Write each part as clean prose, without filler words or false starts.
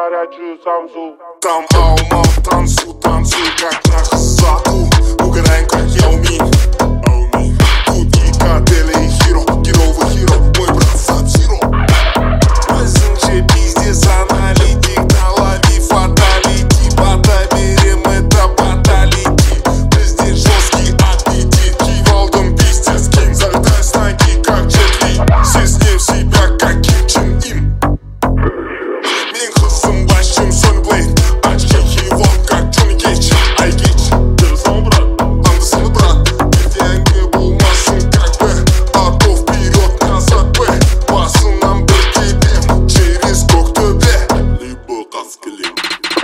горячую самсу. Там алма, танцуй, танцуй, как на хасаку. Угадаем, как я умею. Тут и катели, хиро, геровый хиро, мой брат Саб-Зиро. Возьмите пиздец, аналитик, налови фаталити. Потаберем это баталити. Везде жесткий аппетит, кивалдом пиздец, кин. Залетай с ноги, как Джет Ли. Стесни в себя, как Ким Чен Ин. Мен кызым бас, чем Сони Блейд. Очки кивалд, как Джонни Кейдж. Ай Кейдж, держал брат, андасаны брат. Ертеңгі болмасын, как бы. Ато вперед, назад бы. Басынан бір кебем, через Көктөбе. Либо Қаскелең.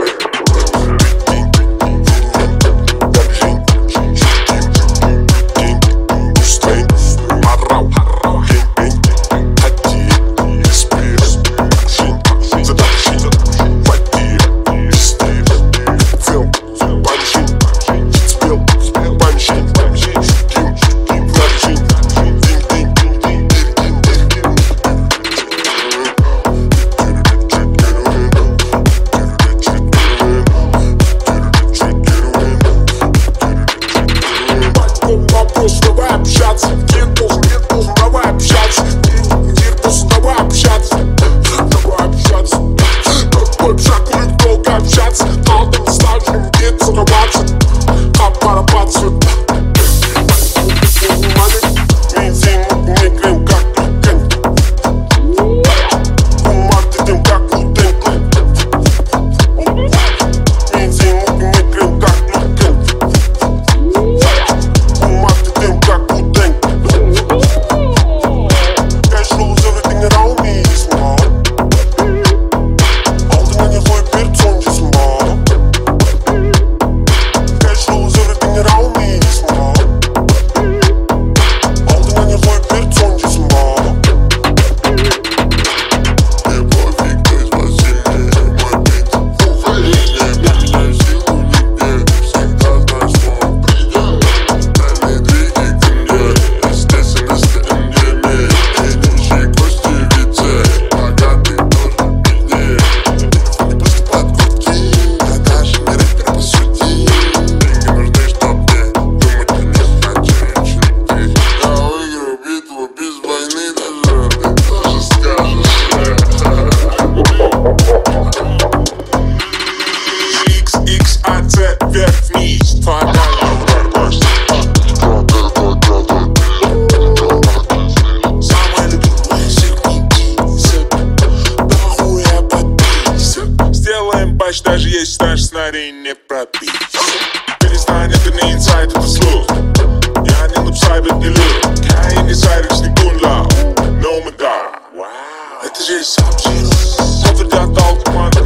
Вопрос, давай общаться. Нет, должен, давай общаться. Нет, должен, давай общаться. Давай общаться. Какой шаг будет долго общаться. Надо достать, где-то сорваться. Как порабаться. Бензин, не крем, как Люкен. Умар, ты тем, как Лутен. Бензин, не крем, как Люкен. Cash rules everything around me, small. Алдыңа не қойып бер сонда small. Cash rules everything around me, small. Алдыңа не қойып бер сонда small. Любовь, то есть Василий, мой бит. Уверение, меня силу нигде. Всегда знай свой предел. Дальние двиги ко мне, естественности МДМ. Идущие гости вице, богатый тоже беднее. Телефон не просто подкрутки, я даже не рэпер по сути. Деньги нужны, чтоб мне думать о них, а женщины ты. Я выиграю битву без войны даже, ты тоже скажешь. XXAZ вверх-вниз, фатальный удар гость. Самая любимая сердники, нахуя подпись. Сделаем патч, даже если старший сценарий не пропись. Перестань, это не инсайд, это слух. Я не лупсайбет, не люк. Я и не сайрекс, не гунлау. No мы да. Это же Саб-Зиро. Подтвердят алкоман.